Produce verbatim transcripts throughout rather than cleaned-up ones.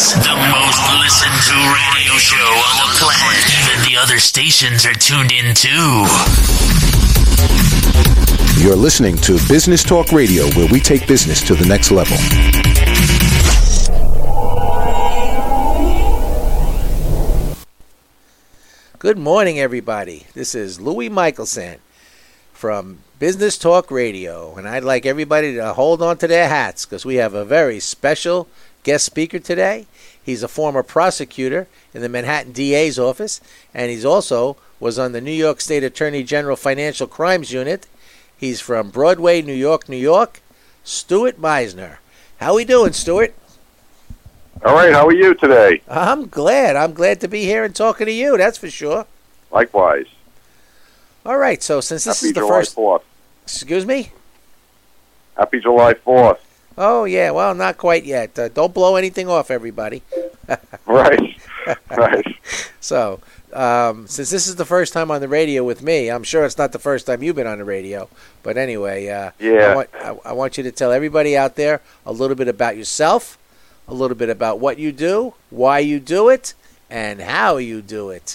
This, the most listened to radio show on the planet. Even the other stations are tuned in too. You're listening to Business Talk Radio, where we take business to the next level. Good morning, everybody. This is Louis Michelson from Business Talk Radio, and I'd like everybody to hold on to their hats because we have a very special guest speaker today. He's a former prosecutor in the Manhattan D A's office, and he's also was on the New York State Attorney General Financial Crimes Unit. He's from Broadway, New York, New York. Stuart Meisner. How we doing, Stuart? All right, how are you today? I'm glad. I'm glad to be here and talking to you, that's for sure. Likewise. All right, so since this Happy is the July first... fourth. Excuse me? Happy July fourth. Oh, yeah, well, not quite yet. Uh, don't blow anything off, everybody. Right, right. So, um, since this is the first time on the radio with me, I'm sure it's not the first time you've been on the radio. But anyway, uh, Yeah. I, want, I, I want you to tell everybody out there a little bit about yourself, a little bit about what you do, why you do it, and how you do it.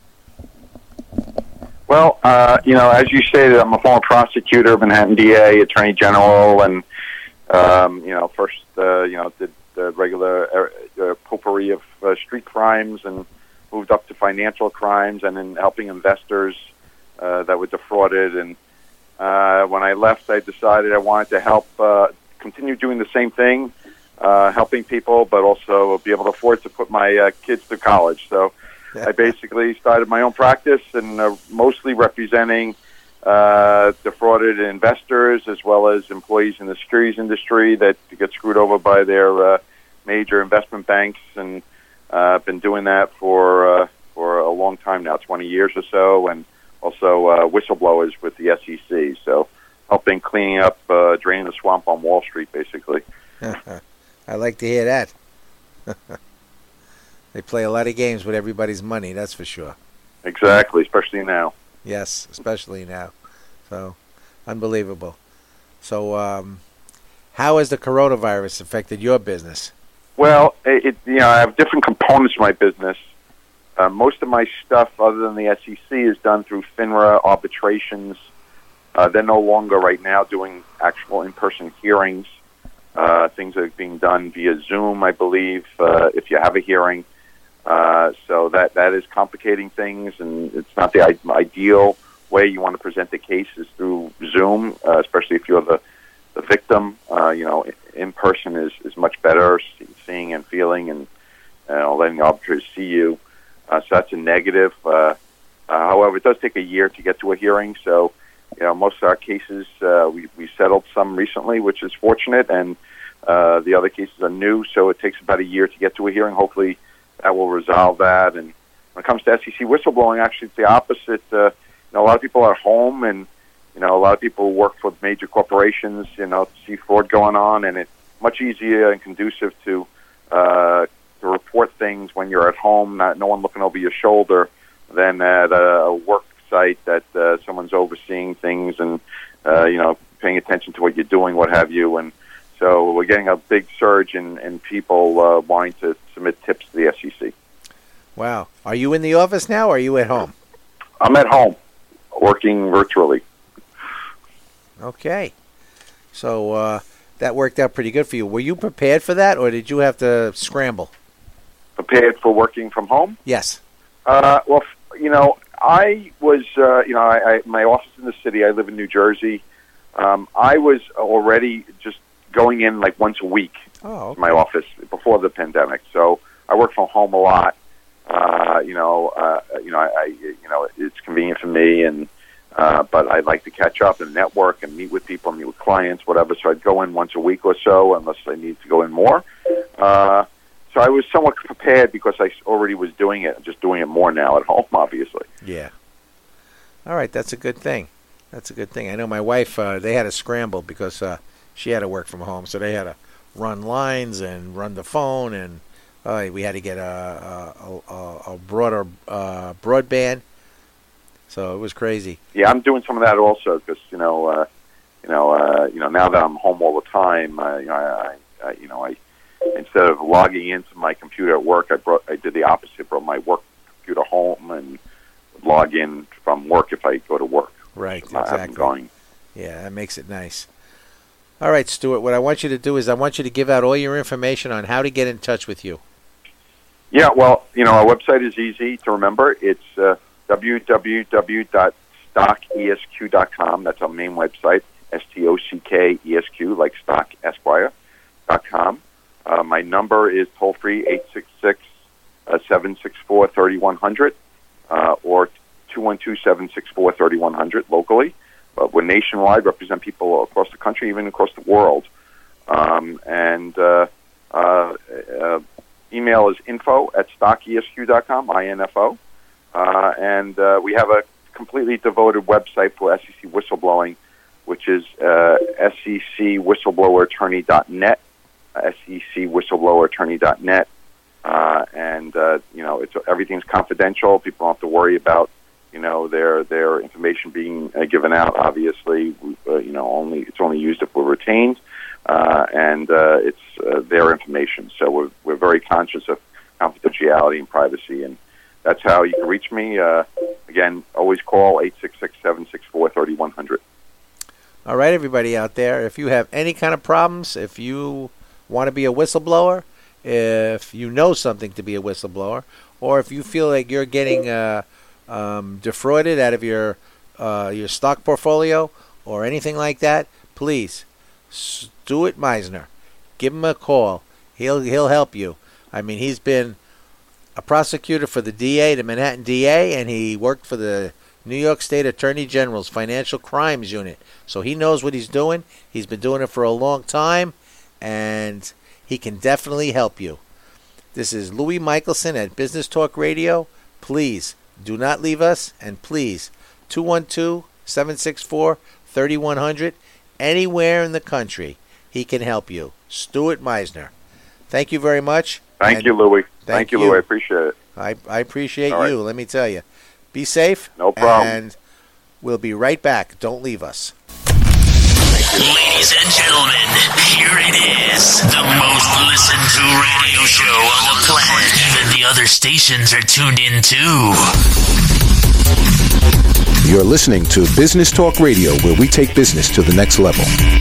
Well, uh, you know, as you stated, I'm a former prosecutor, Manhattan D A, Attorney General, and, um, you know, first, uh, you know, did the regular uh, potpourri of uh, street crimes and moved up to financial crimes and then helping investors uh, that were defrauded. And uh, when I left, I decided I wanted to help uh, continue doing the same thing, uh, helping people, but also be able to afford to put my uh, kids through college. So I basically started my own practice and uh, mostly representing uh, defrauded investors as well as employees in the securities industry that get screwed over by their uh, major investment banks. And I've uh, been doing that for uh, for a long time now, twenty years or so, and also uh, whistleblowers with the S E C. So helping cleaning up, uh, draining the swamp on Wall Street, basically. I like to hear that. They play a lot of games with everybody's money, that's for sure. Exactly, especially now. Yes, especially now. So, unbelievable. So, um, how has the coronavirus affected your business? Well, it, it, you know, I have different components to my business. Uh, most of my stuff, other than the S E C, is done through FINRA arbitrations. Uh, they're no longer right now doing actual in-person hearings. Uh, things are being done via Zoom, I believe, uh, if you have a hearing. Uh, so that, that is complicating things, and it's not the I- ideal way you want to present the case is through Zoom, uh, especially if you're the, the victim. Uh, you know, in person is, is much better, see, seeing and feeling and uh, letting the arbitrators see you. Uh, so that's a negative. Uh, uh, however, it does take a year to get to a hearing, so you know, most of our cases, uh, we, we settled some recently, which is fortunate, and uh, the other cases are new, so it takes about a year to get to a hearing. Hopefully that will resolve that. And when it comes to S E C whistleblowing, actually it's the opposite. Uh, you know, a lot of people are home, and you know, a lot of people work for major corporations, you know, see fraud going on, and it's much easier and conducive to uh, to report things when you're at home, not no one looking over your shoulder, than at a work site that uh, someone's overseeing things and uh, you know, paying attention to what you're doing, what have you. And so we're getting a big surge in, in people uh, wanting to submit tips to the S E C. Wow. Are you in the office now, or are you at home? I'm at home, working virtually. Okay. So uh, that worked out pretty good for you. Were you prepared for that, or did you have to scramble? Prepared for working from home? Yes. Uh, well, you know, I was, uh, you know, I, I, my office in the city, I live in New Jersey. Um, I was already just going in like once a week oh, okay. to my office before the pandemic. So I work from home a lot. Uh, you know, uh, you know, I, I, you know, it's convenient for me, and uh, but I like to catch up and network and meet with people, meet with clients, whatever. So I'd go in once a week or so, unless I need to go in more. Uh, so I was somewhat prepared because I already was doing it, just doing it more now at home, obviously. Yeah. All right, that's a good thing. That's a good thing. I know my wife, uh, they had to scramble because uh, she had to work from home, so they had to run lines and run the phone, and uh, we had to get a, a, a, a broader uh, broadband. So it was crazy. Yeah, I'm doing some of that also because you know, uh, you know, uh, you know, now that I'm home all the time, uh, you know, I, I, you know, I instead of logging into my computer at work, I brought I did the opposite. Brought my work computer home and would log in from work if I go to work. Right, So I have them exactly. going. Yeah, that makes it nice. All right, Stuart, what I want you to do is I want you to give out all your information on how to get in touch with you. Yeah, well, you know, our website is easy to remember. It's uh, w w w dot stock e s q dot com. That's our main website, S T O C K E S Q, like Stock Esquire dot com. Uh, my number is toll-free, eight six six, seven six four, three one zero zero, uh, or two one two, seven six four, three one zero zero locally. But we're nationwide, represent people across the country, even across the world. Um, and uh, uh, uh, email is info at stock e s q dot com, I N F O. Uh, and uh, we have a completely devoted website for S E C whistleblowing, which is uh, S E C whistleblower attorney dot net, S E C whistleblower attorney dot net. Uh, and, uh, you know, it's everything's confidential. People don't have to worry about, you know, their their information being uh, given out. Obviously, uh, you know, only it's only used if we're retained, uh, and uh, it's uh, their information. So we're we're very conscious of confidentiality and privacy, and that's how you can reach me. Uh, again, always call eight six six, seven six four, three one zero zero. All right, everybody out there, if you have any kind of problems, if you want to be a whistleblower, if you know something to be a whistleblower, or if you feel like you're getting uh, um, defrauded out of your uh, your stock portfolio or anything like that, please, Stuart Meisner, give him a call. He'll he'll help you. I mean, he's been a prosecutor for the D A, the Manhattan D A, and he worked for the New York State Attorney General's Financial Crimes Unit. So he knows what he's doing. He's been doing it for a long time, and he can definitely help you. This is Louis Michelson at Business Talk Radio. Please do not leave us, and please, two one two, seven six four, three one zero zero, anywhere in the country, he can help you. Stuart Meisner. Thank you very much. Thank you, Louis. Thank, thank you, you. Louis. I appreciate it. I, I appreciate All right. you, let me tell you. Be safe. No problem. And we'll be right back. Don't leave us. Ladies and gentlemen, here it is. The most listened to radio show on the planet. Even the other stations are tuned in too. You're listening to Business Talk Radio, where we take business to the next level.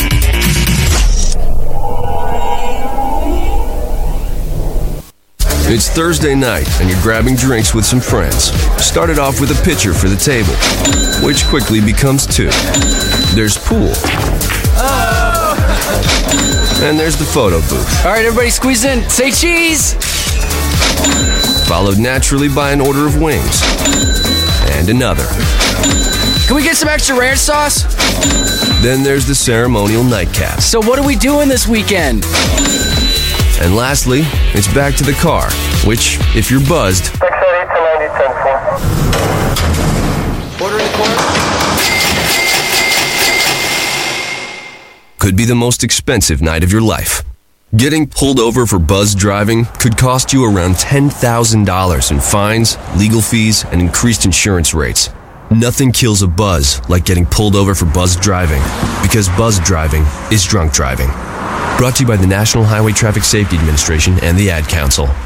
It's Thursday night, and you're grabbing drinks with some friends. Started off with a pitcher for the table, which quickly becomes two. There's pool. And there's the photo booth. All right, everybody squeeze in. Say cheese! Followed naturally by an order of wings. And another. Can we get some extra ranch sauce? Then there's the ceremonial nightcap. So what are we doing this weekend? And lastly, it's back to the car, which, if you're buzzed, Order in the corner. could be the most expensive night of your life. Getting pulled over for buzz driving could cost you around ten thousand dollars in fines, legal fees, and increased insurance rates. Nothing kills a buzz like getting pulled over for buzz driving, because buzz driving is drunk driving. Brought to you by the National Highway Traffic Safety Administration and the Ad Council.